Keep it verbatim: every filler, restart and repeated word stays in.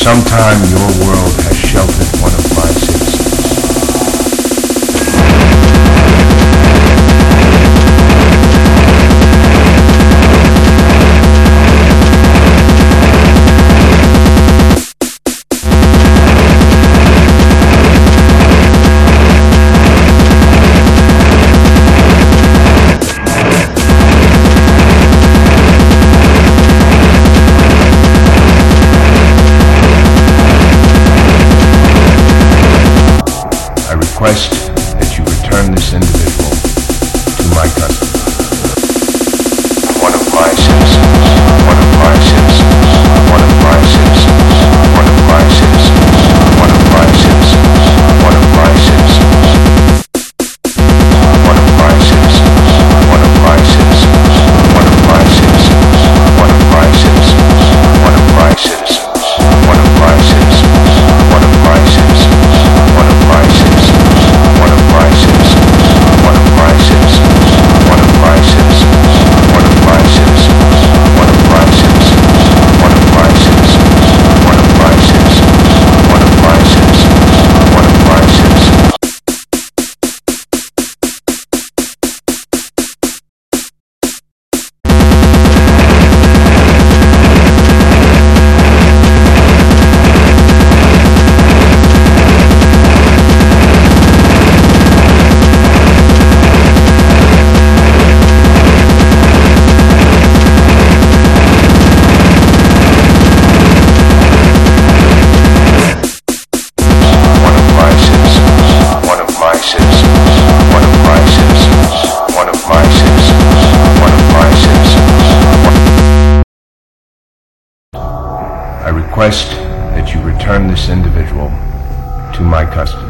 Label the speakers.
Speaker 1: sometime your world has sheltered one of my citizens. Request that you return this individual to my custody. One of my citizens, one of my citizens, one of my citizens, one of my citizens, one of my citizens, one of my citizens, one of my citizens, one of my citizens, one of my citizens, one of my citizens, one of my citizens, one of my citizens, one of my citizens, one of my citizens. One of my citizens, one of my citizens, one of my citizens, one of my citizens, one of my citizens, one of my citizens, one of my citizens, one of my citizens, one of my citizens. I request that you return this individual to my custody.